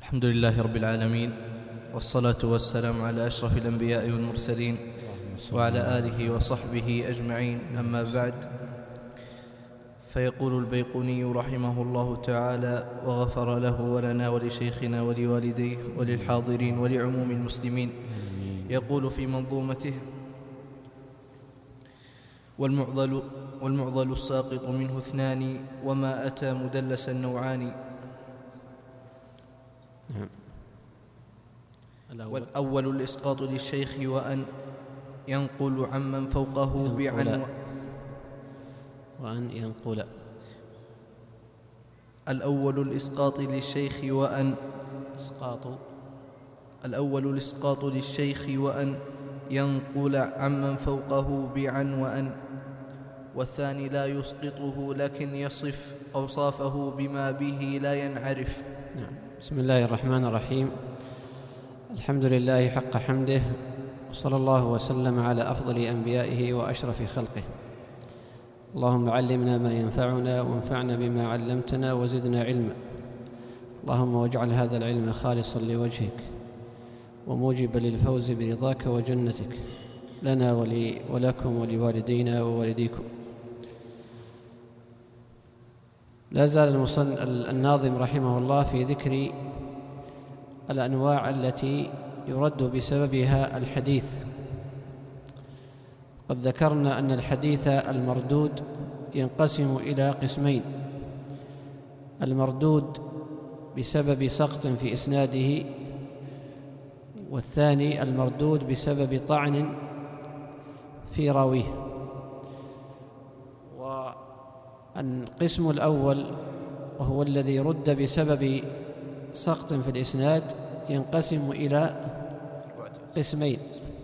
الحمد لله رب العالمين، والصلاة والسلام على أشرف الأنبياء والمرسلين وعلى آله وصحبه أجمعين. أما بعد، فيقول البيقوني رحمه الله تعالى وغفر له ولنا ولشيخنا ولوالديه وللحاضرين ولعموم المسلمين، يقول في منظومته: والمعضل الساقط منه اثنان، وما أتى مدلسا نوعان. والأول الإسقاط للشيخ وأن ينقل عمن فوقه وأن ينقل. الأول الإسقاط للشيخ وأن الأول الإسقاط للشيخ وأن ينقل عمن فوقه بعن وأن، والثاني لا يسقطه لكن يصف أوصافه بما به لا ينعرف. بسم الله الرحمن الرحيم. الحمد لله حق حمده، وصلى الله وسلم على أفضل أنبيائه وأشرف خلقه. اللهم علمنا ما ينفعنا وانفعنا بما علمتنا وزدنا علما. اللهم واجعل هذا العلم خالصا لوجهك وموجبا للفوز برضاك وجنتك لنا ولكم ولوالدينا ووالديكم. لا زال الناظم رحمه الله في ذكر الأنواع التي يرد بسببها الحديث. قد ذكرنا أن الحديث المردود ينقسم إلى قسمين: المردود بسبب سقط في إسناده، والثاني المردود بسبب طعن في راويه. والقسم الأول وهو الذي رد بسبب سقط في الإسناد ينقسم إلى قسمين: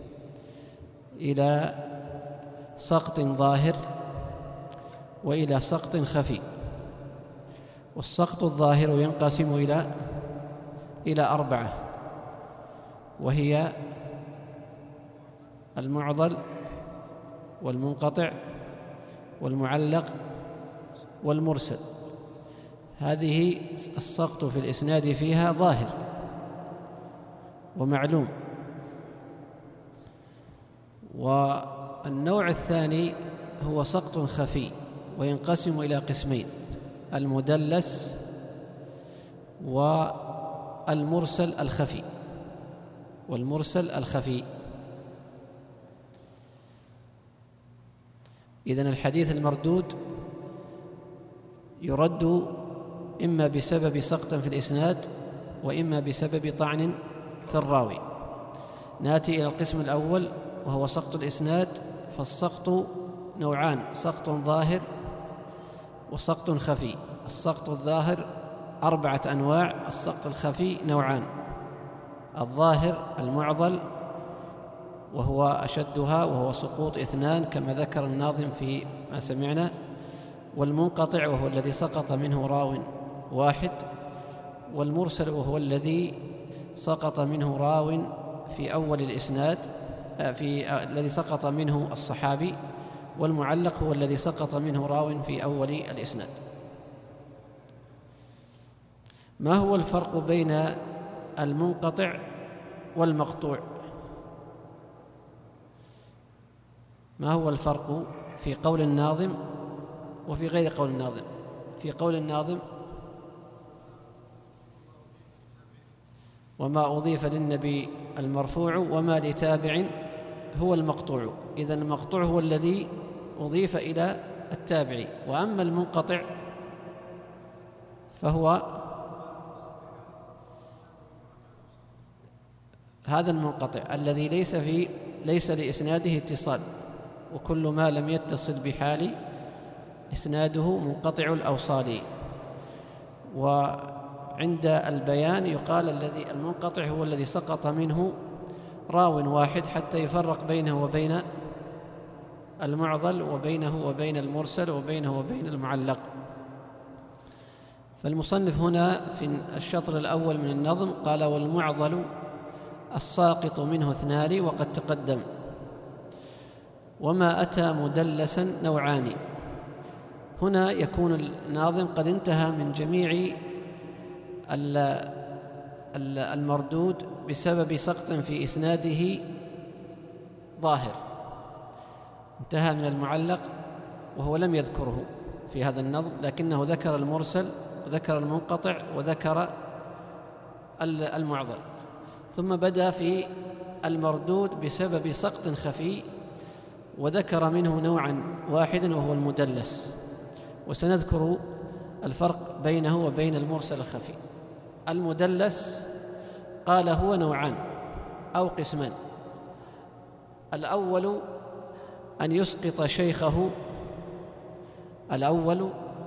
إلى سقط ظاهر وإلى سقط خفي. والسقط الظاهر ينقسم إلى 4، وهي المعضل والمنقطع والمعلق والمرسل. هذه السقط في الإسناد فيها ظاهر ومعلوم. والنوع الثاني هو سقط خفي، وينقسم إلى قسمين: المدلس والمرسل الخفي. إذن الحديث المردود يرد إما بسبب سقط في الإسناد وإما بسبب طعن في الراوي. نأتي إلى القسم الأول وهو سقط الإسناد، فالسقط نوعان: سقط ظاهر وسقط خفي. السقط الظاهر 4 أنواع، السقط الخفي نوعان: الظاهر المعضل وهو أشدها وهو سقوط 2 كما ذكر الناظم في ما سمعنا، والمنقطع وهو الذي سقط منه راو 1، والمرسل وهو الذي سقط منه راو في أول الإسناد الذي سقط منه الصحابي، والمعلق هو الذي سقط منه راو في أول الإسناد. ما هو الفرق بين المنقطع والمقطوع؟ ما هو الفرق في قول الناظم وفي غير قول الناظم؟ في قول الناظم: وما أضيف للنبي المرفوع وما لتابع هو المقطوع. إذن المقطوع هو الذي أضيف إلى التابعي، وأما المنقطع فهو هذا المنقطع الذي ليس لإسناده اتصال، وكل ما لم يتصل بحال إسناده منقطع الأوصال. وعند البيان يقال المنقطع هو الذي سقط منه راو 1 حتى يفرق بينه وبين المعضل وبينه وبين المرسل وبينه وبين المعلق. فالمصنف هنا في الشطر الأول من النظم قال: والمعضل الساقط منه 2، وقد تقدم. وما أتى مدلسا نوعان. هنا يكون الناظم قد انتهى من جميع المردود بسبب سقط في إسناده ظاهر. انتهى من المعلق وهو لم يذكره في هذا النظم، لكنه ذكر المرسل وذكر المنقطع وذكر المعضل، ثم بدأ في المردود بسبب سقط خفي وذكر منه نوعا واحدا وهو المدلس، وسنذكر الفرق بينه وبين المرسل الخفي. المدلس قال هو نوعان أو قسمان: الأول أن يسقط شيخه، الأول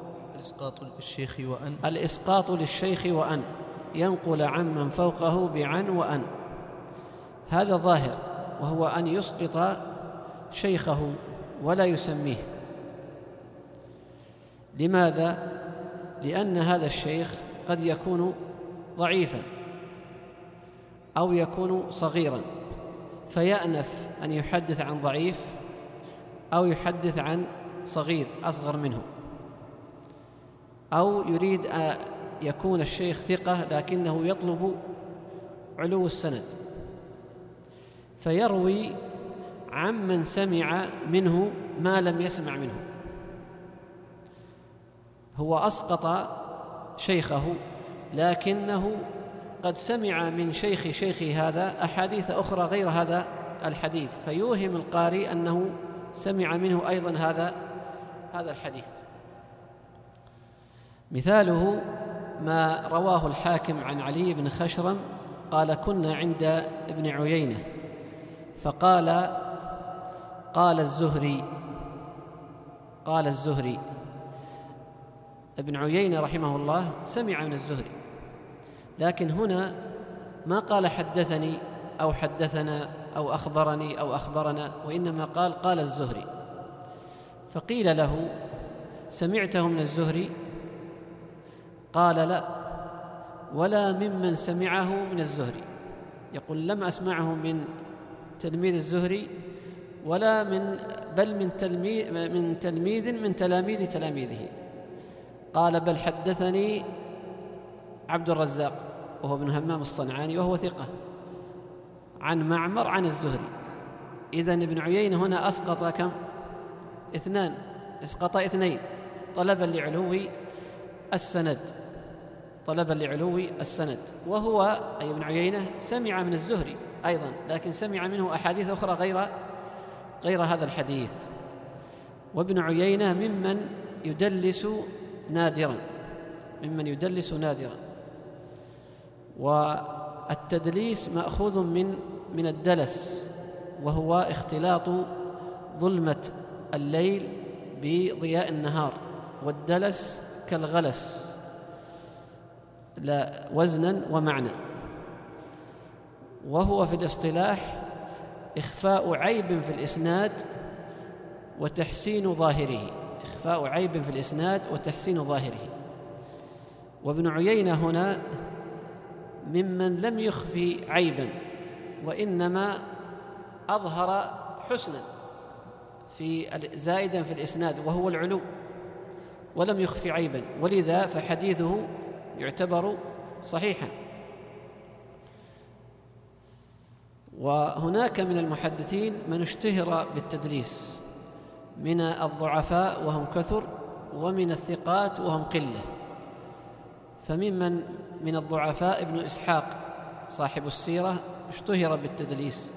الإسقاط للشيخ وأن ينقل عمن فوقه بعن وأن، هذا ظاهر، وهو أن يسقط شيخه ولا يسميه. لماذا؟ لأن هذا الشيخ قد يكون ضعيفا أو يكون صغيرا، فيأنف أن يحدث عن ضعيف أو يحدث عن صغير أصغر منه، أو يريد أن يكون الشيخ ثقة لكنه يطلب علو السند، فيروي عمن سمع منه ما لم يسمع منه. هو أسقط شيخه لكنه قد سمع من شيخ هذا أحاديث أخرى غير هذا الحديث، فيوهم القارئ أنه سمع منه أيضا هذا الحديث. مثاله ما رواه الحاكم عن علي بن خشرم قال: كنا عند ابن عيينة فقال: قال الزهري. ابن عيينة رحمه الله سمع من الزهري، لكن هنا ما قال حدثني أو حدثنا أو أخبرني أو أخبرنا، وإنما قال الزهري. فقيل له: سمعته من الزهري؟ قال: لا، ولا ممن سمعه من الزهري. يقول: لم أسمعه من تلميذ الزهري ولا بل من تلميذ من تلاميذ تلاميذه. قال: بل حدثني عبد الرزاق وهو ابن همام الصنعاني وهو ثقة، عن معمر عن الزهري. إذن ابن عيينة هنا أسقط كم؟ اسقط اثنين طلبا لعلو السند، وهو أي ابن عيينة سمع من الزهري أيضا، لكن سمع منه أحاديث أخرى غير هذا الحديث. وابن عيينة ممن يدلس نادرا، والتدليس مأخوذ من الدلس، وهو اختلاط ظلمة الليل بضياء النهار، والدلس كالغلس لا وزنا ومعنى. وهو في الاصطلاح إخفاء عيب في الإسناد وتحسين ظاهره. وابن عيينة هنا ممن لم يخفي عيبا، وإنما أظهر حسنا زائدا في الإسناد وهو العلو، ولم يخفي عيبا، ولذا فحديثه يعتبر صحيحا. وهناك من المحدثين من اشتهر بالتدليس، من الضعفاء وهم كثر، ومن الثقات وهم قلة. من الضعفاء ابن إسحاق صاحب السيرة اشتهر بالتدليس،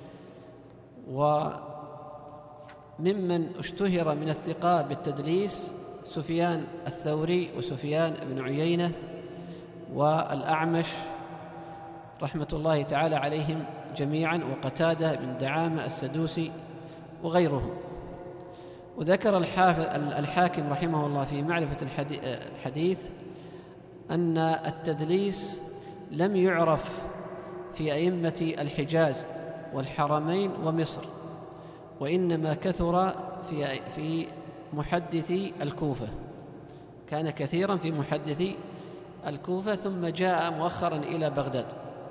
وممن اشتهر من الثقات بالتدليس سفيان الثوري وسفيان بن عيينة والأعمش رحمة الله تعالى عليهم جميعا، وقتادة بن دعامة السدوسي وغيرهم. وذكر الحاكم رحمه الله في معرفة الحديث أن التدليس لم يعرف في أئمة الحجاز والحرمين ومصر، وإنما كثر في محدثي الكوفة، كان كثيرا في محدثي الكوفة، ثم جاء مؤخرا إلى بغداد.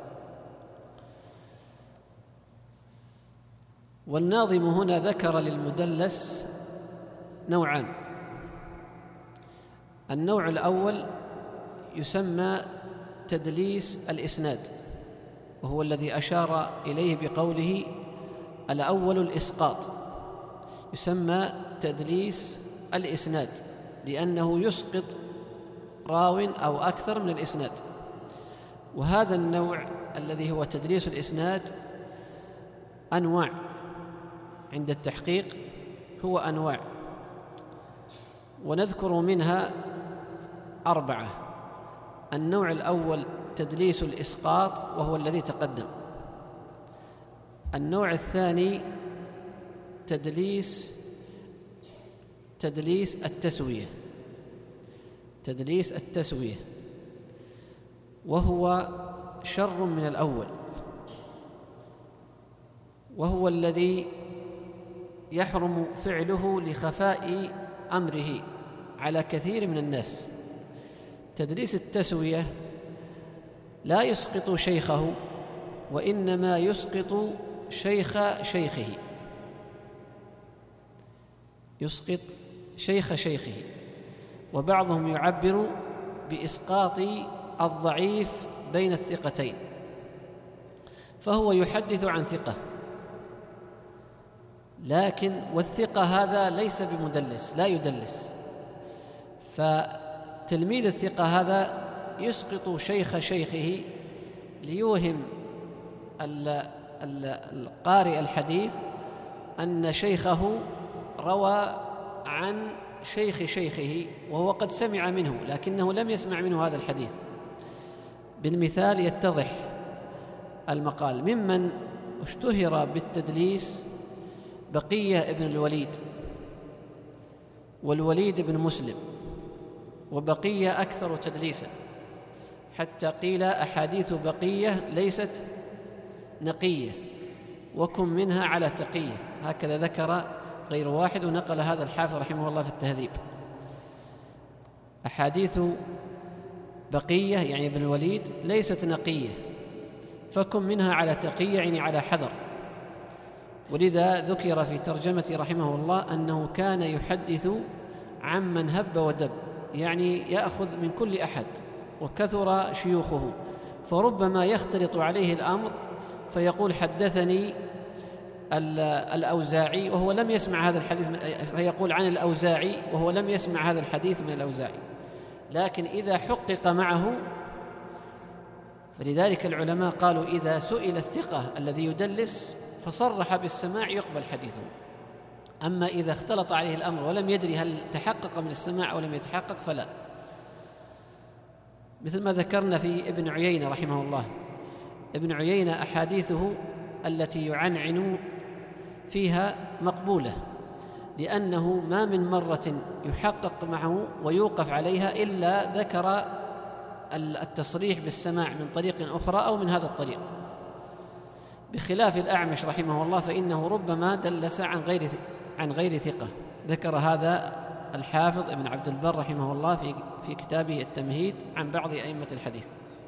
والناظم هنا ذكر للمدلس نوعان: النوع الأول يسمى تدليس الإسناد، وهو الذي أشار إليه بقوله الأول الإسقاط، يسمى تدليس الإسناد لأنه يسقط راو أو أكثر من الإسناد. وهذا النوع الذي هو تدليس الإسناد أنواع عند التحقيق، هو أنواع، ونذكر منها 4. النوع الأول تدليس الإسقاط، وهو الذي تقدم. النوع الثاني تدليس التسوية، تدليس التسوية، وهو شر من الأول، وهو الذي يحرم فعله لخفاء أمره على كثير من الناس. تدليس التسوية لا يسقط شيخه، وإنما يسقط شيخ شيخه، يسقط شيخ شيخه. وبعضهم يعبر بإسقاط الضعيف بين الثقتين، فهو يحدث عن ثقة، لكن والثقة هذا ليس بمدلس، لا يدلس، فتلميذ الثقة هذا يسقط شيخ شيخه ليوهم القارئ الحديث أن شيخه روى عن شيخ شيخه، وهو قد سمع منه لكنه لم يسمع منه هذا الحديث. بالمثال يتضح المقال. ممن اشتهر بالتدليس بقية ابن الوليد، والوليد بن مسلم، وبقية أكثر تدليسا، حتى قيل أحاديث بقية ليست نقية، وكن منها على تقية، هكذا ذكر غير واحد، ونقل هذا الحافظ رحمه الله في التهذيب. أحاديث بقية يعني ابن الوليد ليست نقية، فكن منها على تقية يعني على حذر. ولذا ذكر في ترجمة رحمه الله أنه كان يحدث عمن هب ودب، يعني يأخذ من كل أحد، وكثر شيوخه، فربما يختلط عليه الأمر فيقول حدثني الأوزاعي وهو لم يسمع هذا الحديث، فيقول عن الأوزاعي وهو لم يسمع هذا الحديث من الأوزاعي. لكن إذا حقق معه، فلذلك العلماء قالوا إذا سئل الثقة الذي يدلس فصرح بالسماع يقبل حديثه. أما إذا اختلط عليه الأمر ولم يدري هل تحقق من السماع أو لم يتحقق فلا. مثل ما ذكرنا في ابن عيينة رحمه الله. ابن عيينة أحاديثه التي يعنعن فيها مقبولة، لأنه ما من مرة يحقق معه ويوقف عليها إلا ذكر التصريح بالسماع من طريق أخرى أو من هذا الطريق، بخلاف الأعمش رحمه الله فإنه ربما دلس عن غير ثقة. ذكر هذا الحافظ ابن عبد البر رحمه الله في كتابه التمهيد عن بعض أئمة الحديث.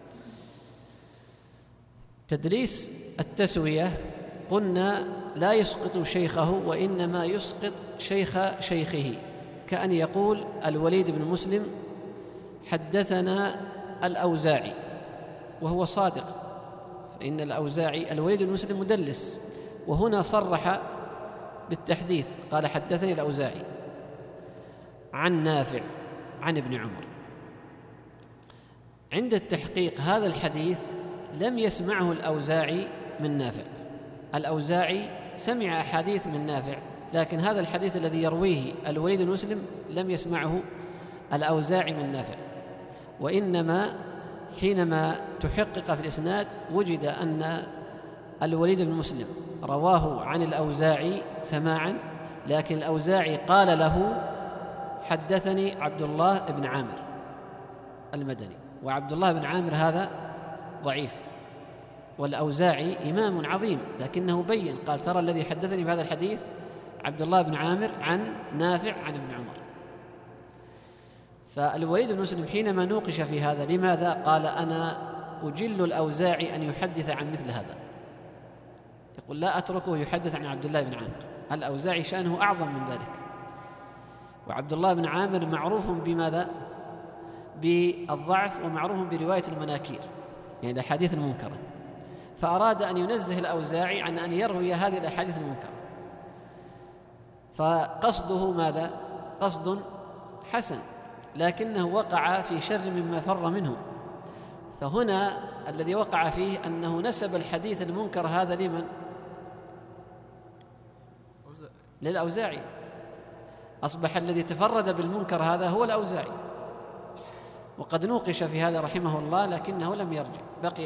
تدليس التسوية قلنا لا يسقط شيخه، وإنما يسقط شيخ شيخه، كأن يقول الوليد بن مسلم حدثنا الأوزاعي، وهو صادق، فإن الأوزاعي الوليد بن مسلم مدلس، وهنا صرح بالتحديث قال حدثني الأوزاعي عن نافع عن ابن عمر. عند التحقيق هذا الحديث لم يسمعه الأوزاعي من نافع، الأوزاعي سمع أحاديث من نافع، لكن هذا الحديث الذي يرويه الوليد بن مسلم لم يسمعه الأوزاعي من نافع. وإنما حينما تحقق في الإسناد وجد أن الوليد بن مسلم رواه عن الأوزاعي سماعا، لكن الأوزاعي قال له حدثني عبد الله بن عامر المدني، وعبد الله بن عامر هذا ضعيف، والأوزاعي إمام عظيم، لكنه بين قال ترى الذي حدثني بهذا الحديث عبد الله بن عامر عن نافع عن ابن عمر. فالوليد بن مسلم حينما نوقش في هذا لماذا قال أنا أجل الأوزاعي أن يحدث عن مثل هذا، يقول لا أتركه يحدث عن عبد الله بن عامر، الأوزاعي شأنه أعظم من ذلك. وعبد الله بن عامر معروف بماذا؟ بالضعف ومعروف برواية المناكير، يعني الأحاديث المنكرة، فأراد أن ينزه الأوزاعي عن أن يروي هذه الأحاديث المنكرة، فقصده ماذا؟ قصد حسن، لكنه وقع في شر مما فر منه. فهنا الذي وقع فيه أنه نسب الحديث المنكر هذا لمن؟ للأوزاعي. أصبح الذي تفرد بالمنكر هذا هو الأوزاعي، وقد نوقش في هذا رحمه الله لكنه لم يرجع، بقي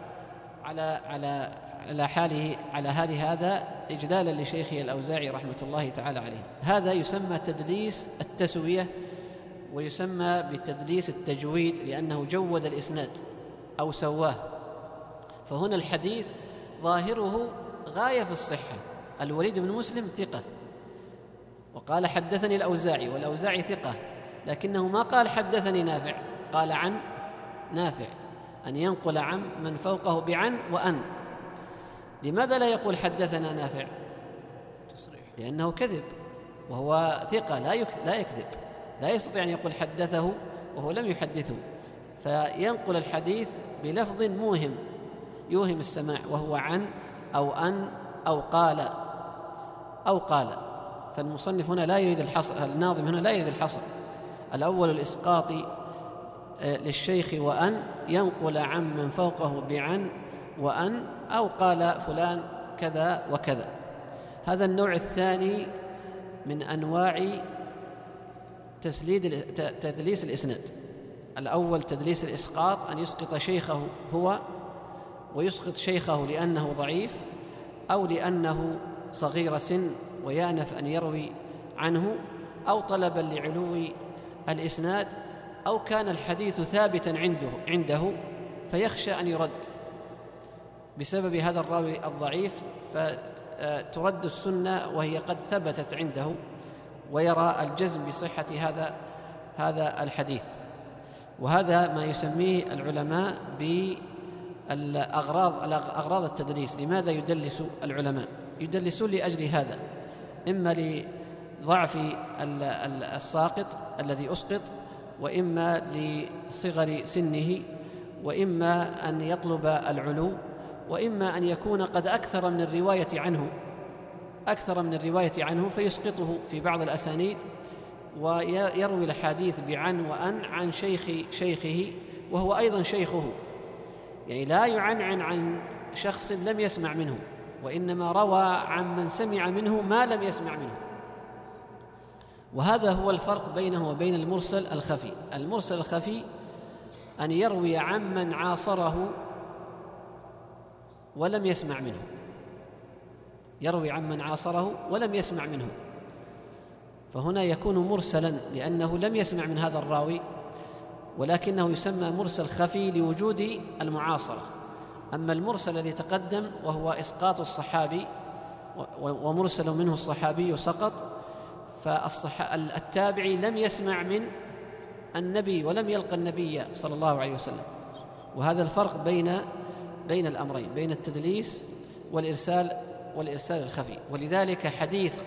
على حال هذا إجلالا لشيخه الأوزاعي رحمة الله تعالى عليه. هذا يسمى تدليس التسوية، ويسمى بتدليس التجويد، لأنه جود الإسناد أو سواه. فهنا الحديث ظاهره غاية في الصحة، الوليد بن مسلم ثقة، وقال حدثني الأوزاعي، والأوزاعي ثقة، لكنه ما قال حدثني نافع، قال عن نافع، أن ينقل عن من فوقه بعن وأن. لماذا لا يقول حدثنا نافع؟ لأنه كذب، وهو ثقة لا يكذب، لا يستطيع أن يقول حدثه وهو لم يحدثه، فينقل الحديث بلفظ موهم يوهم السماع، وهو عن أو أن أو قال. فالمصنف هنا لا يريد الحصر، الناظم هنا لا يريد الحصر. الأول الإسقاط للشيخ وأن ينقل عن من فوقه بعن وأن، أو قال فلان كذا وكذا. هذا النوع الثاني من أنواع تدليس الإسناد. الأول تدليس الإسقاط، أن يسقط شيخه هو، ويسقط شيخه لأنه ضعيف أو لأنه صغير سن ويأنف أن يروي عنه، أو طلبا لعلو الإسناد، أو كان الحديث ثابتا عنده فيخشى أن يرد بسبب هذا الراوي الضعيف، فترد السنة وهي قد ثبتت عنده، ويرى الجزم بصحة هذا الحديث. وهذا ما يسميه العلماء بالأغراض التدليس. لماذا يدلس العلماء؟ يدلسون لأجل هذا، إما لضعف الساقط الذي أسقط، وإما لصغر سنه، وإما أن يطلب العلو، وإما أن يكون قد أكثر من الرواية عنه فيسقطه في بعض الأسانيد، ويروي الحديث بعن وأن عن شيخه وهو أيضا شيخه، يعني لا يعنعن عن شخص لم يسمع منه، وإنما روى عن من سمع منه ما لم يسمع منه. وهذا هو الفرق بينه وبين المرسل الخفي. المرسل الخفي أن يروي عمن عاصره ولم يسمع منه، يروي عمن عاصره ولم يسمع منه، فهنا يكون مرسلا لأنه لم يسمع من هذا الراوي، ولكنه يسمى مرسل خفي لوجود المعاصرة. أما المرسل الذي تقدم وهو إسقاط الصحابي، ومرسل منه الصحابي سقط، فالتابعي لم يسمع من النبي ولم يلقى النبي صلى الله عليه وسلم. وهذا الفرق بين الأمرين، بين التدليس والإرسال الخفي. ولذلك حديث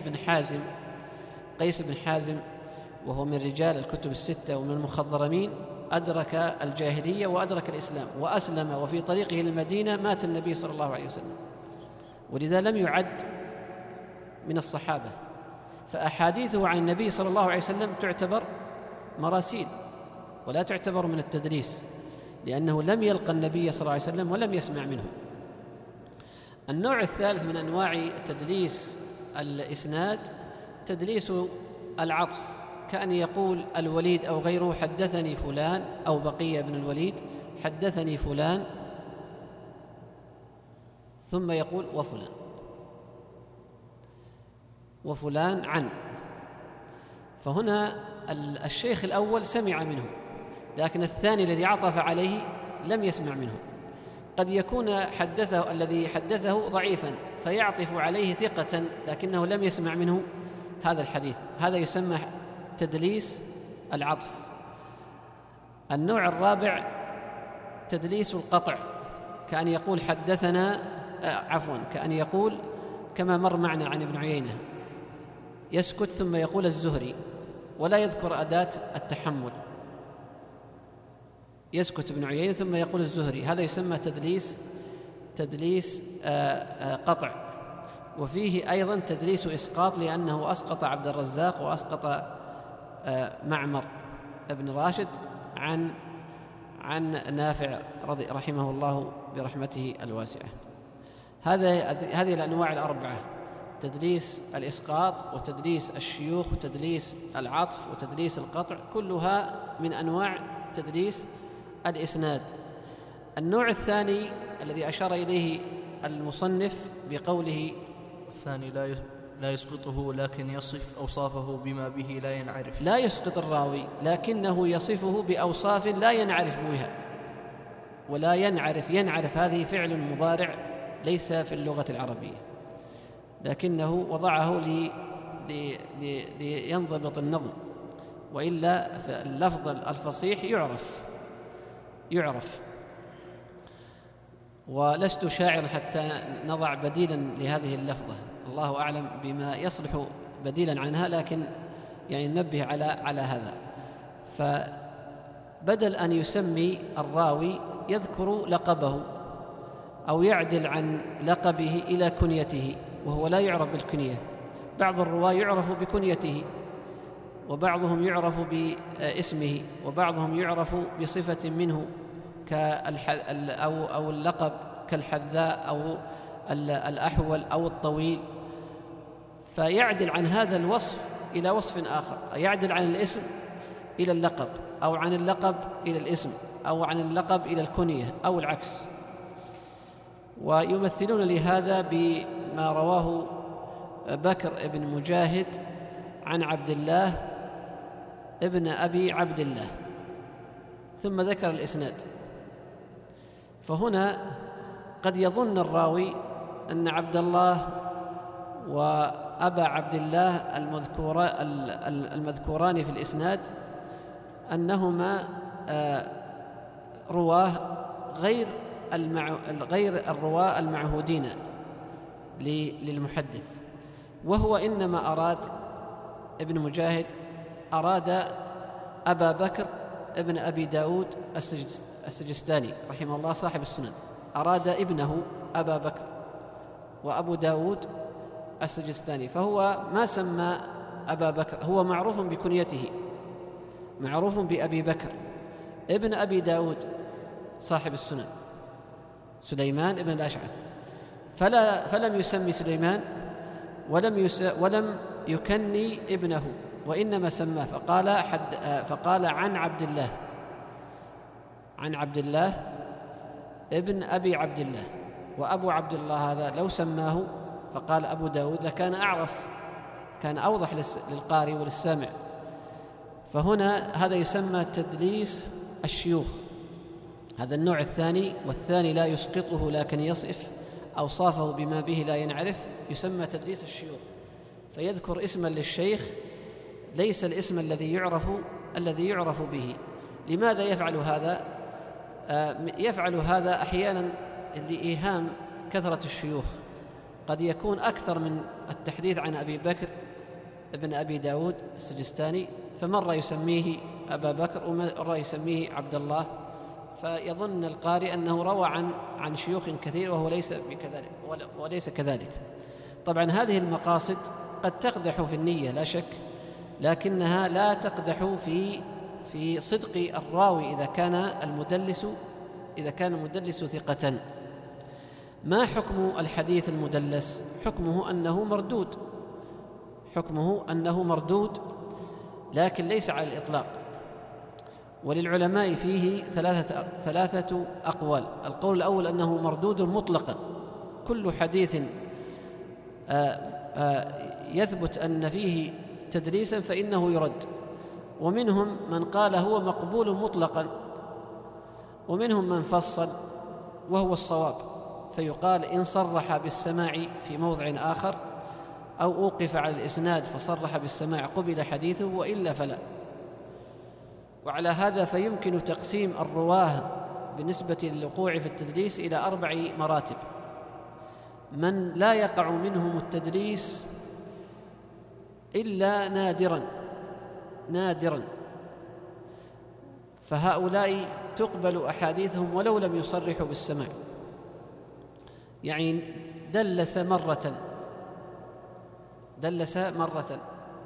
قيس بن حازم وهو من رجال الكتب الستة ومن المخضرمين، أدرك الجاهلية وأدرك الإسلام وأسلم، وفي طريقه للمدينة مات النبي صلى الله عليه وسلم، ولذا لم يعد من الصحابة. فأحاديثه عن النبي صلى الله عليه وسلم تعتبر مراسيل ولا تعتبر من التدليس، لأنه لم يلقى النبي صلى الله عليه وسلم ولم يسمع منه. النوع الثالث من أنواع تدليس الإسناد تدليس العطف، كأن يقول الوليد أو غيره حدثني فلان، أو بقية بن الوليد حدثني فلان، ثم يقول وفلان عن. فهنا الشيخ الأول سمع منه، لكن الثاني الذي عطف عليه لم يسمع منه. قد يكون الذي حدثه ضعيفا فيعطف عليه ثقة لكنه لم يسمع منه هذا الحديث، هذا يسمى تدليس العطف. النوع الرابع تدليس القطع، كأن يقول كأن يقول كما مر معنا عن ابن عيينة، يسكت ثم يقول الزهري ولا يذكر أداة التحمل، يسكت ابن عيينة ثم يقول الزهري، هذا يسمى تدليس قطع. وفيه أيضا تدليس إسقاط، لأنه أسقط عبد الرزاق وأسقط معمر ابن راشد عن نافع رحمه الله برحمته الواسعة. هذه الأنواع الأربعة: تدليس الإسقاط، وتدليس الشيوخ، وتدليس العطف، وتدليس القطع، كلها من أنواع تدليس الإسناد. النوع الثاني الذي أشار إليه المصنف بقوله: الثاني لا يسقطه لكن يصف أوصافه بما به لا ينعرف. لا يسقط الراوي، لكنه يصفه بأوصاف لا ينعرف بها. ولا ينعرف هذه فعل مضارع ليس في اللغة العربية، لكنه وضعه لينضبط النظم، وإلا فاللفظ الفصيح يعرف. ولست شاعرا حتى نضع بديلا لهذه اللفظة، الله أعلم بما يصلح بديلا عنها، لكن يعني ننبه على هذا. فبدل أن يسمي الراوي يذكر لقبه أو يعدل عن لقبه إلى كنيته، وهو لا يعرف بالكنية. بعض الرواة يعرف بكنيته، وبعضهم يعرف باسمه، وبعضهم يعرف بصفة منه أو اللقب كالحذاء أو الأحول أو الطويل، فيعدل عن هذا الوصف إلى وصف آخر، يعدل عن الاسم إلى اللقب، أو عن اللقب إلى الاسم، أو عن اللقب إلى الكنية، أو العكس. ويمثلون لهذا بما رواه بكر بن مجاهد عن عبد الله ابن أبي عبد الله، ثم ذكر الإسناد. فهنا قد يظن الراوي أن عبد الله وأبا عبد الله المذكوران في الإسناد أنهما رواه غير الرواة المعهودين للمحدث، وهو إنما أراد ابن مجاهد أراد أبا بكر ابن أبي داود السجستاني رحمه الله صاحب السنن، أراد ابنه أبا بكر، وأبو داود السجستاني، فهو ما سمى أبا بكر، هو معروف بكنيته، معروف بأبي بكر ابن أبي داود صاحب السنن سليمان ابن الأشعث، فلم يسمي سليمان ولم يكني ابنه، وإنما سماه فقال عن عبد الله ابن أبي عبد الله. وأبو عبد الله هذا لو سماه فقال أبو داود لكان أعرف، كان أوضح للقارئ وللسامع. فهنا هذا يسمى تدليس الشيوخ، هذا النوع الثاني. والثاني لا يسقطه لكن يصف أوصافه بما به لا ينعرف، يسمى تدليس الشيوخ، فيذكر اسما للشيخ ليس الاسم الذي يعرف به. لماذا يفعل هذا؟ يفعل هذا أحيانا لإيهام كثرة الشيوخ، قد يكون أكثر من التحديث عن أبي بكر ابن أبي داود السجستاني، فمرة يسميه أبا بكر ومرة يسميه عبد الله، فيظن القارئ أنه روى عن شيوخ كثير، وهو وليس كذلك. طبعا هذه المقاصد قد تقدح في النية لا شك، لكنها لا تقدح في صدق الراوي إذا كان المدلس ثقة. ما حكم الحديث المدلس؟ حكمه أنه مردود، لكن ليس على الإطلاق. وللعلماء فيه ثلاثة أقوال. القول الأول أنه مردود مطلقا، كل حديث يثبت أن فيه تدليسا فإنه يرد. ومنهم من قال هو مقبول مطلقا، ومنهم من فصل وهو الصواب، فيقال إن صرح بالسماع في موضع آخر أو أوقف على الإسناد فصرح بالسماع قبل حديثه، وإلا فلا. وعلى هذا فيمكن تقسيم الرواه بالنسبة للوقوع في التدليس إلى 4 مراتب: من لا يقع منهم التدليس إلا نادرا، فهؤلاء تقبل أحاديثهم ولو لم يصرحوا بالسماع، يعني دلس مرة،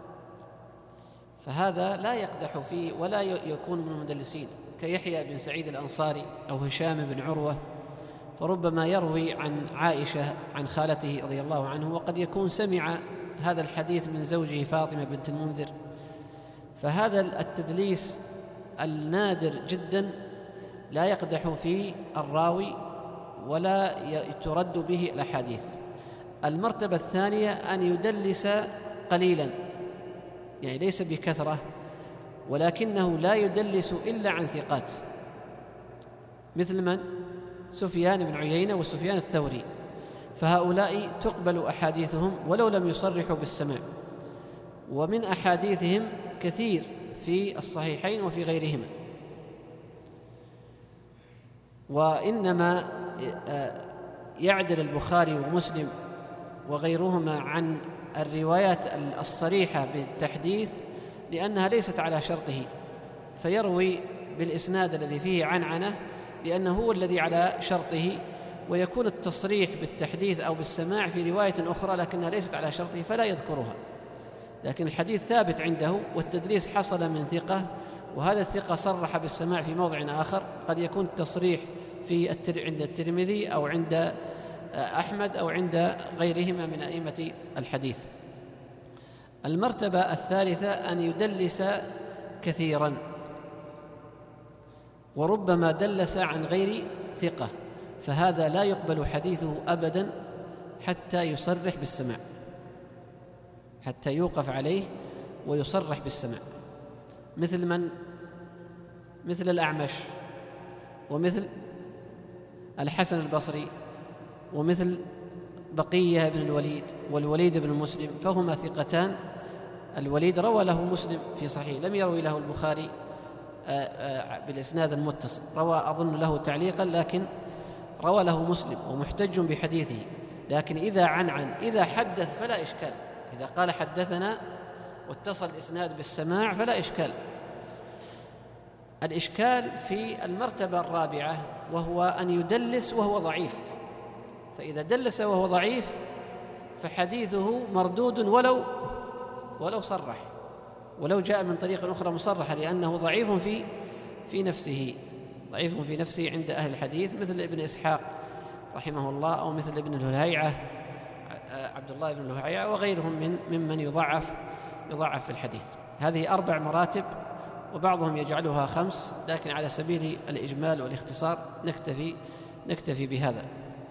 فهذا لا يقدح فيه ولا يكون من المدلسين، كيحيى بن سعيد الأنصاري أو هشام بن عروة، فربما يروي عن عائشة عن خالته رضي الله عنه، وقد يكون سمع هذا الحديث من زوجه فاطمة بنت المنذر. فهذا التدليس النادر جدا لا يقدح فيه الراوي ولا ترد به الأحاديث. المرتبة الثانية أن يدلس قليلا، يعني ليس بكثرة، ولكنه لا يدلس إلا عن ثقات، مثل من؟ سفيان بن عيينة وسفيان الثوري، فهؤلاء تقبل أحاديثهم ولو لم يصرحوا بالسماع، ومن أحاديثهم كثير في الصحيحين وفي غيرهما. وإنما يعدل البخاري ومسلم وغيرهما عن الروايات الصريحة بالتحديث لأنها ليست على شرطه، فيروي بالإسناد الذي فيه عنعنة لأنه هو الذي على شرطه، ويكون التصريح بالتحديث أو بالسماع في رواية أخرى لكنها ليست على شرطه فلا يذكرها، لكن الحديث ثابت عنده والتدليس حصل من ثقة، وهذا الثقة صرح بالسماع في موضع آخر، قد يكون التصريح عند الترمذي أو عند أحمد أو عند غيرهما من أئمة الحديث. المرتبة الثالثة أن يدلس كثيرا، وربما دلس عن غير ثقة، فهذا لا يقبل حديثه أبدا حتى يصرح بالسماع، حتى يوقف عليه ويصرح بالسماع، مثل من؟ مثل الأعمش، ومثل الحسن البصري، ومثل بقية بن الوليد والوليد بن مسلم، فهما ثقتان. الوليد روى له مسلم في صحيح، لم يروي له البخاري بالإسناد المتصل، روى أظن له تعليقا لكن روى له مسلم ومحتج بحديثه، لكن إذا حدث فلا إشكال، إذا قال حدثنا واتصل الإسناد بالسماع فلا إشكال. الإشكال في المرتبة الرابعة، وهو أن يدلس وهو ضعيف، فإذا دلس وهو ضعيف فحديثه مردود ولو صرح، ولو جاء من طريق أخرى مصرحة، لأنه ضعيف في نفسه عند أهل الحديث، مثل ابن إسحاق رحمه الله، أو مثل ابن الهيعة عبد الله بن الهيعة وغيرهم ممن يضعف في الحديث. هذه 4 مراتب، وبعضهم يجعلها 5، لكن على سبيل الإجمال والاختصار نكتفي بهذا.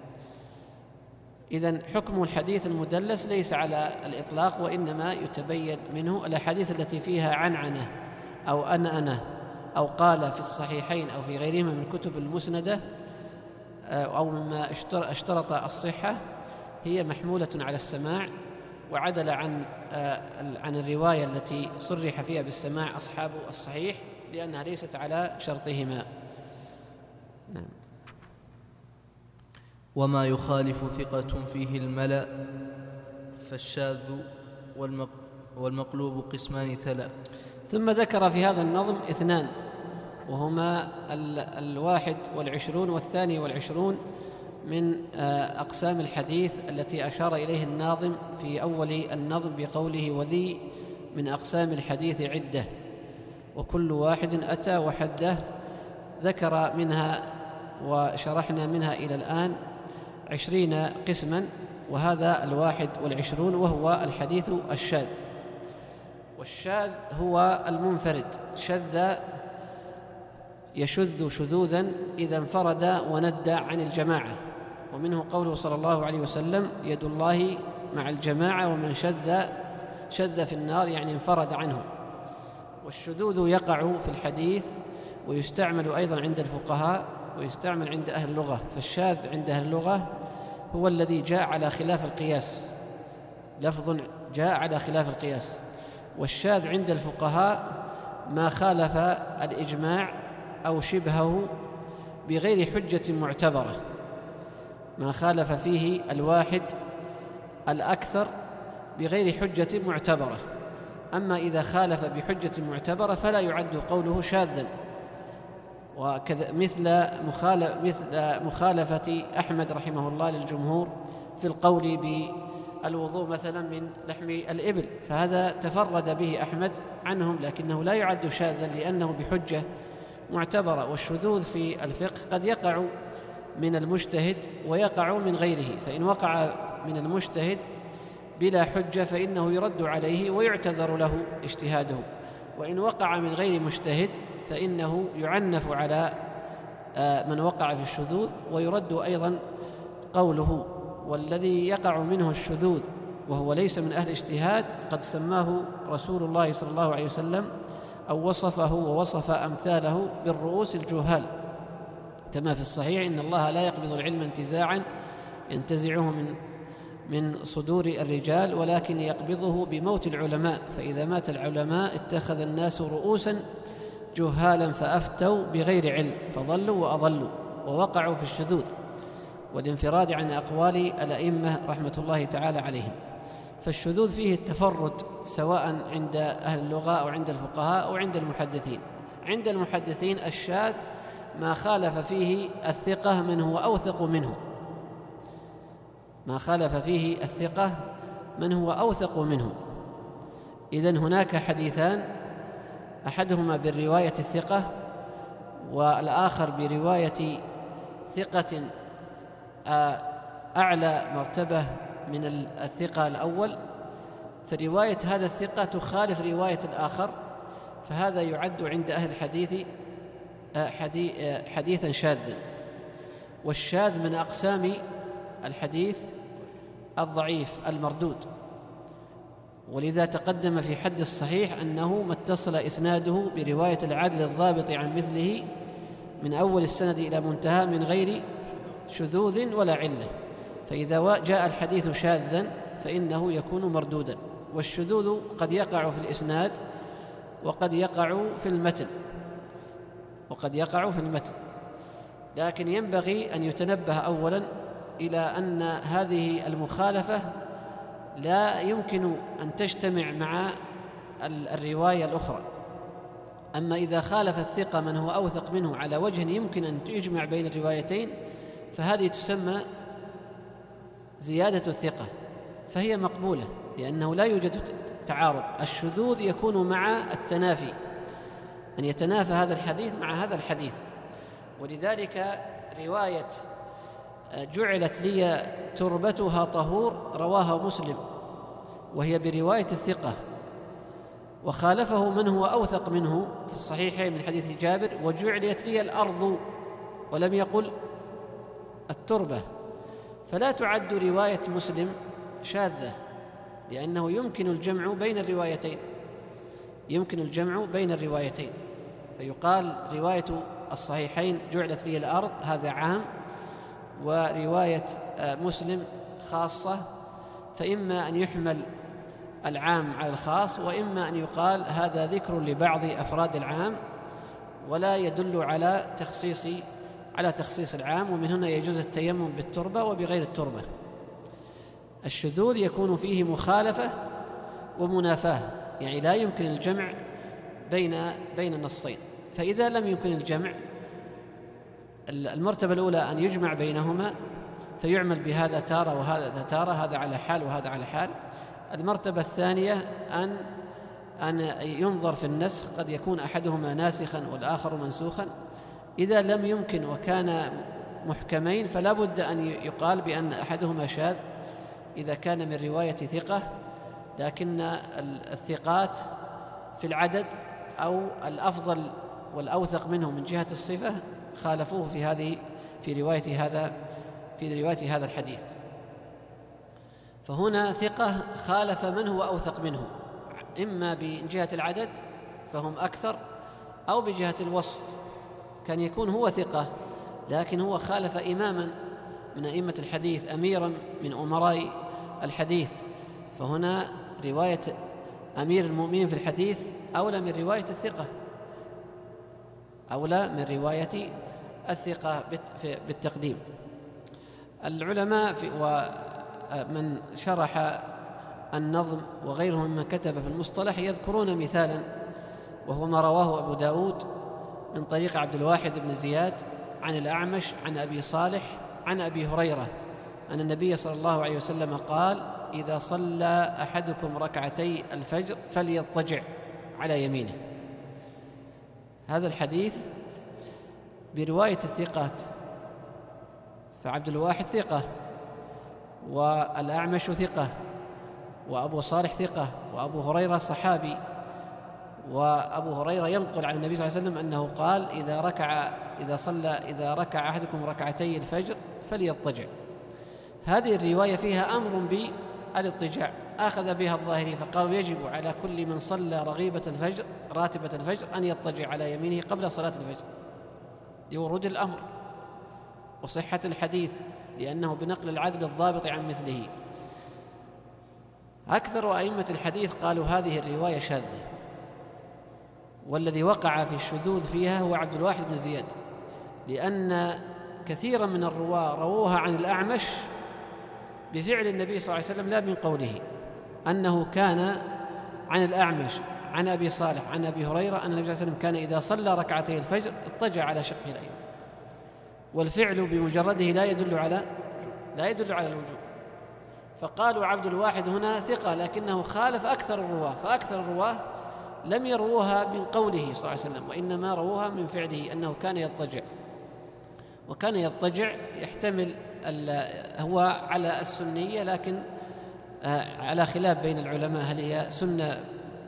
إذن حكم الحديث المدلس ليس على الإطلاق، وإنما يتبين منه الأحاديث التي فيها عنعنة أو أنأنة أو قال في الصحيحين أو في غيرهما من كتب المسندة أو مما اشترط الصحة، هي محمولة على السماع، وعدل عن الرواية التي صرح فيها بالسماع أصحاب الصحيح لأنها ليست على شرطهما. نعم. وما يخالف ثقة فيه الملأ فالشاذ والمقلوب قسمان تلا. ثم ذكر في هذا النظم 2، وهما 21 و22 من أقسام الحديث التي أشار إليه الناظم في أول النظم بقوله: وذي من أقسام الحديث عدة وكل واحد أتى وحده. ذكر منها وشرحنا منها إلى الآن 20 قسما، وهذا 21 وهو الحديث الشاذ. والشاذ هو المنفرد، شذ يشذ شذوذا إذا انفرد وند عن الجماعة، ومنه قوله صلى الله عليه وسلم: يد الله مع الجماعة ومن شذ في النار، يعني انفرد عنه. والشذوذ يقع في الحديث ويستعمل أيضا عند الفقهاء ويستعمل عند أهل اللغة. فالشاذ عند أهل اللغة هو الذي جاء على خلاف القياس، لفظ جاء على خلاف القياس. والشاذ عند الفقهاء ما خالف الإجماع أو شبهه بغير حجة معتبرة، ما خالف فيه الواحد الأكثر بغير حجة معتبرة. أما إذا خالف بحجة معتبرة فلا يعد قوله شاذا، وكذا مثل مخالفة أحمد رحمه الله للجمهور في القول بالوضوء مثلا من لحم الإبل، فهذا تفرد به أحمد عنهم، لكنه لا يعد شاذا لأنه بحجة معتبرة. والشذوذ في الفقه قد يقع من المجتهد ويقع من غيره، فإن وقع من المجتهد بلا حجة فإنه يرد عليه ويعتذر له اجتهاده، وإن وقع من غير مجتهد فإنه يعنف على من وقع في الشذوذ ويرد أيضا قوله. والذي يقع منه الشذوذ وهو ليس من أهل اجتهاد قد سماه رسول الله صلى الله عليه وسلم أو وصفه ووصف أمثاله بالرؤوس الجهال، كما في الصحيح: إن الله لا يقبض العلم انتزاعا ينتزعه من صدور الرجال، ولكن يقبضه بموت العلماء، فإذا مات العلماء اتخذ الناس رؤوسا جهالا فأفتوا بغير علم فضلوا وأضلوا ووقعوا في الشذوذ والانفراد عن أقوال الأئمة رحمة الله تعالى عليهم. فالشذوذ فيه التفرد سواء عند أهل اللغة أو عند الفقهاء أو عند المحدثين. عند المحدثين الشاذ ما خالف فيه الثقة من هو أوثق منه، ما خالف فيه الثقة من هو أوثق منه. إذن هناك حديثان، أحدهما بالرواية الثقة والآخر برواية ثقة أعلى مرتبة من الثقة الأول، فرواية هذا الثقة تخالف رواية الآخر، فهذا يعد عند أهل الحديث حديثا شاذا. والشاذ من أقسام الحديث الضعيف المردود، ولذا تقدم في حد الصحيح أنه ما اتصل إسناده برواية العدل الضابط عن مثله من أول السند إلى منتهى من غير شذوذ ولا علة، فإذا جاء الحديث شاذا فإنه يكون مردودا. والشذوذ قد يقع في الإسناد وقد يقع في المتن، لكن ينبغي أن يتنبه أولا إلى أن هذه المخالفة لا يمكن أن تجتمع مع الرواية الأخرى. أما إذا خالف الثقة من هو أوثق منه على وجه يمكن أن يجمع بين الروايتين فهذه تسمى زيادة الثقة، فهي مقبولة لأنه لا يوجد تعارض. الشذوذ يكون مع التنافي، أن يتنافى هذا الحديث مع هذا الحديث. ولذلك رواية جعلت لي تربتها طهور رواها مسلم وهي برواية الثقة، وخالفه من هو أوثق منه في الصحيحين من حديث جابر: وجعلت لي الأرض، ولم يقل التربة. فلا تعد رواية مسلم شاذة، لأنه يمكن الجمع بين الروايتين، فيقال رواية الصحيحين جعلت لي الأرض هذا عام، ورواية مسلم خاصة، فإما أن يحمل العام على الخاص، وإما أن يقال هذا ذكر لبعض أفراد العام ولا يدل على تخصيص العام. ومن هنا يجوز التيمم بالتربة وبغير التربة. الشذوذ يكون فيه مخالفة ومنافاة، يعني لا يمكن الجمع بين النصين. فإذا لم يمكن الجمع، المرتبة الأولى أن يجمع بينهما فيعمل بهذا تارة وهذا تارة، هذا على حال وهذا على حال. المرتبة الثانية أن ينظر في النسخ، قد يكون أحدهما ناسخا والآخر منسوخا. إذا لم يمكن وكان محكمين فلا بد أن يقال بأن أحدهما شاذ إذا كان من رواية ثقة، لكن الثقات في العدد أو الأفضل والأوثق منه من جهة الصفة خالفوه في رواية هذا الحديث. فهنا ثقة خالف من هو أوثق منه، إما بجهة العدد فهم أكثر، أو بجهة الوصف، كان يكون هو ثقة لكن هو خالف إماما من أئمة الحديث، أميرا من أمراء الحديث، فهنا رواية أمير المؤمنين في الحديث أولى من رواية الثقة بالتقديم. العلماء ومن شرح النظم وغيرهم ممن كتب في المصطلح يذكرون مثالا، وهو ما رواه أبو داود من طريق عبد الواحد بن زياد عن الأعمش عن أبي صالح عن أبي هريرة أن النبي صلى الله عليه وسلم قال: إذا صلى أحدكم ركعتي الفجر فليضطجع على يمينه. هذا الحديث برواية الثقات، فعبد الواحد ثقة، والأعمش ثقة، وأبو صالح ثقة، وأبو هريرة صحابي، وأبو هريرة ينقل عن النبي صلى الله عليه وسلم أنه قال: إذا ركع أحدكم ركعتي الفجر فليضطجع. هذه الرواية فيها أمر بالاضطجاع أخذ بها الظاهري، فقالوا يجب على كل من صلى راتبة الفجر أن يضطجع على يمينه قبل صلاة الفجر لورود الأمر وصحة الحديث، لأنه بنقل العدل الضابط عن مثله. أكثر أئمة الحديث قالوا هذه الرواية شاذة، والذي وقع في الشذوذ فيها هو عبد الواحد بن زياد، لأن كثيرا من الرواة رووها عن الأعمش بفعل النبي صلى الله عليه وسلم لا من قوله، أنه كان عن الأعمش عن أبي صالح عن أبي هريرة أن النبي صلى الله عليه وسلم كان إذا صلى ركعتي الفجر اضطجع على شقه الأيمن، والفعل بمجرده لا يدل على الوجوب. فقالوا عبد الواحد هنا ثقة لكنه خالف أكثر الرواة، فأكثر الرواة لم يروها من قوله صلى الله عليه وسلم، وإنما رووها من فعله أنه كان يضطجع. وكان يضطجع يحتمل هو على السنية، لكن على خلاف بين العلماء هل هي سنة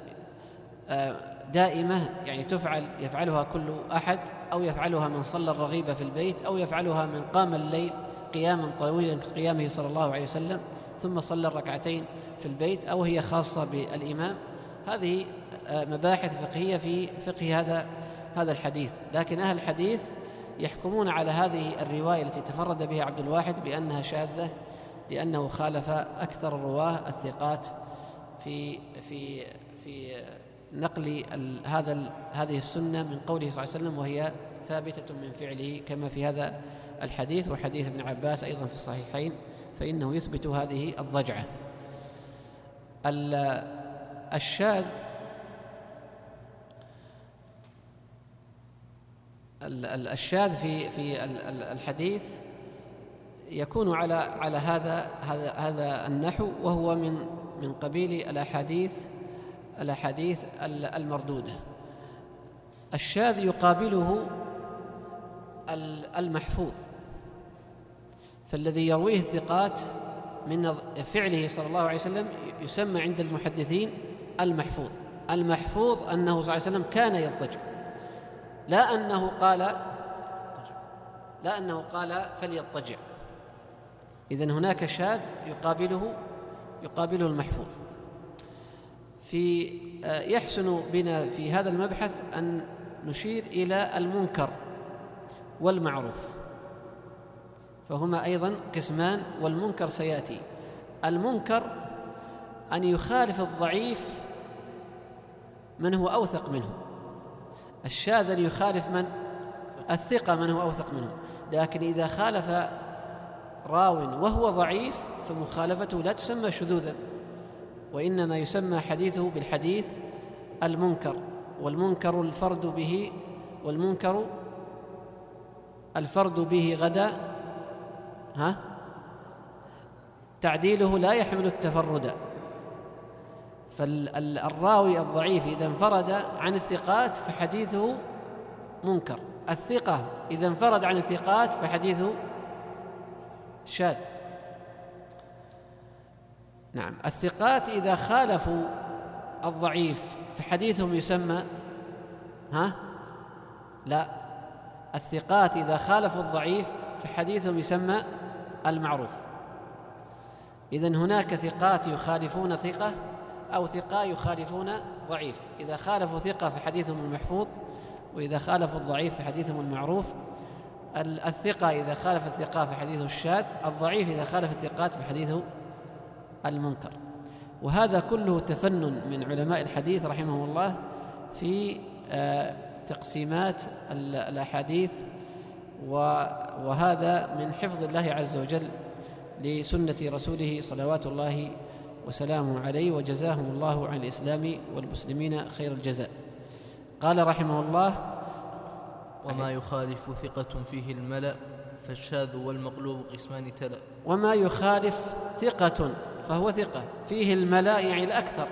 دائمة يعني يفعلها كل أحد، أو يفعلها من صلى الرغيبة في البيت، أو يفعلها من قام الليل قياما طويلا كقيامه صلى الله عليه وسلم ثم صلى الركعتين في البيت، أو هي خاصة بالإمام. هذه مباحث فقهية في فقه هذا الحديث، لكن أهل الحديث يحكمون على هذه الرواية التي تفرد بها عبد الواحد بأنها شاذة، لأنه خالف أكثر الرواه الثقات في نقل هذه السنة من قوله صلى الله عليه وسلم، وهي ثابتة من فعله كما في هذا الحديث، وحديث ابن عباس أيضا في الصحيحين، فإنه يثبت هذه الضجعة. الشاذ في الحديث يكون على هذا النحو، وهو من قبيل الأحاديث المردودة. الشاذ يقابله المحفوظ، فالذي يرويه الثقات من فعله صلى الله عليه وسلم يسمى عند المحدثين المحفوظ. المحفوظ أنه صلى الله عليه وسلم كان يضطجع، لا أنه قال فليضطجع. إذن هناك شاذ يقابله المحفوظ. يحسن بنا في هذا المبحث أن نشير إلى المنكر والمعروف، فهما أيضا قسمان، والمنكر سيأتي. المنكر أن يخالف الضعيف من هو أوثق منه، الشاذ أن يخالف الثقة من هو أوثق منه. لكن إذا خالف راو وهو ضعيف فمخالفته لا تسمى شذوذا، وإنما يسمى حديثه بالحديث المنكر. والمنكر الفرد به غدا تعديله لا يحمل التفرد. فالراوي الضعيف إذا انفرد عن الثقات فحديثه منكر، الثقة إذا انفرد عن الثقات فحديثه شاذ. نعم، الثقات إذا خالفوا الضعيف فحديثهم يسمى لا، الثقات إذا خالفوا الضعيف فحديثهم يسمى المعروف. إذن هناك ثقات يخالفون ثقة، أو ثقة يخالفون ضعيف. إذا خالفوا ثقة فحديثهم المحفوظ، وإذا خالفوا الضعيف فحديثهم المعروف. الثقة إذا خالف الثقة فحديثه الشاذ، الضعيف إذا خالف الثقات فحديثه المنكر. وهذا كله تفنن من علماء الحديث رحمه الله في تقسيمات الأحاديث، وهذا من حفظ الله عز وجل لسنة رسوله صلوات الله وسلامه عليه، وجزاهم الله عن الإسلام والمسلمين خير الجزاء. قال رحمه الله: وما يخالف ثقة فيه الملأ فالشاذ والمقلوب قسمان تلا. وما يخالف ثقة فهو ثقة فيه الملأ يعني الأكثر.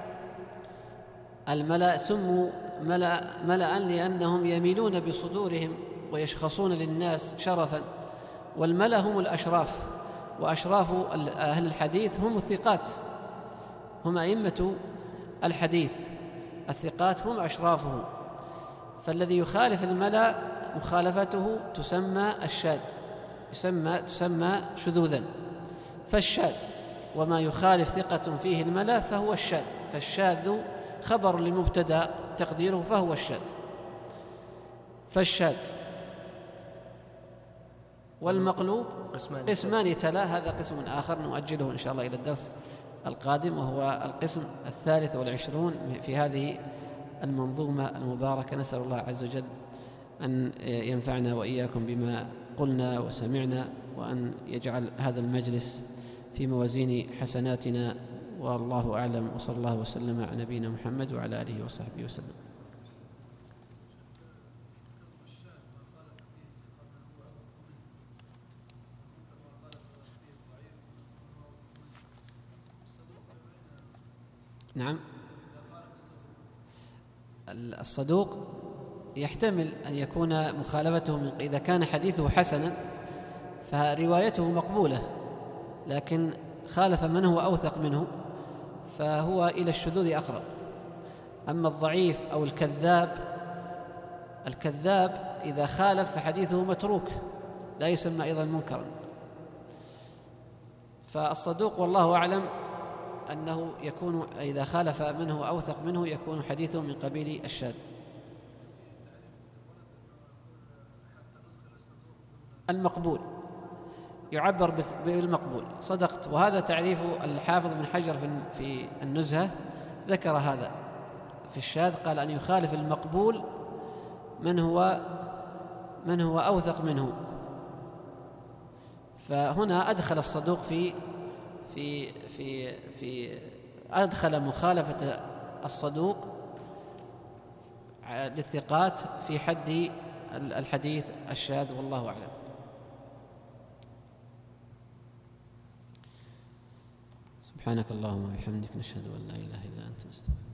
الملأ سموا ملأ لأنهم يميلون بصدورهم ويشخصون للناس شرفا، والملأ هم الأشراف، وأشراف أهل الحديث هم الثقات، هم أئمة الحديث، الثقات هم أشرافه. فالذي يخالف الملأ مخالفته تسمى الشاذ، تسمى شذوذا. فالشاذ وما يخالف ثقة فيه الملأ فهو الشاذ. فالشاذ خبر لمبتدأ تقديره فهو الشاذ. فالشاذ والمقلوب قسمان تلا. هذا قسم آخر نؤجله إن شاء الله إلى الدرس القادم، وهو القسم 23 في هذه المنظومة المباركة. نسأل الله عز وجل أن ينفعنا وإياكم بما قلنا وسمعنا، وأن يجعل هذا المجلس في موازين حسناتنا، والله أعلم. وصلى الله وسلم على نبينا محمد وعلى آله وصحبه وسلم. نعم، الصدوق يحتمل أن يكون مخالفته إذا كان حديثه حسنا فروايته مقبولة، لكن خالف من هو أوثق منه فهو إلى الشذوذ أقرب. أما الضعيف أو الكذاب إذا خالف فحديثه متروك لا يسمى أيضا منكرا. فالصدوق والله أعلم أنه يكون إذا خالف من هو أوثق منه يكون حديثه من قبيل الشاذ. المقبول يعبر بالمقبول، صدقت. وهذا تعريف الحافظ بن حجر في النزهة، ذكر هذا في الشاذ، قال أن يخالف المقبول من هو أوثق منه. فهنا أدخل الصدوق في أدخل مخالفة الصدوق للثقات في حد الحديث الشاذ، والله أعلم. سبحانك اللهم وبحمدك، نشهد أن لا إله إلا أنت، نستغفرك.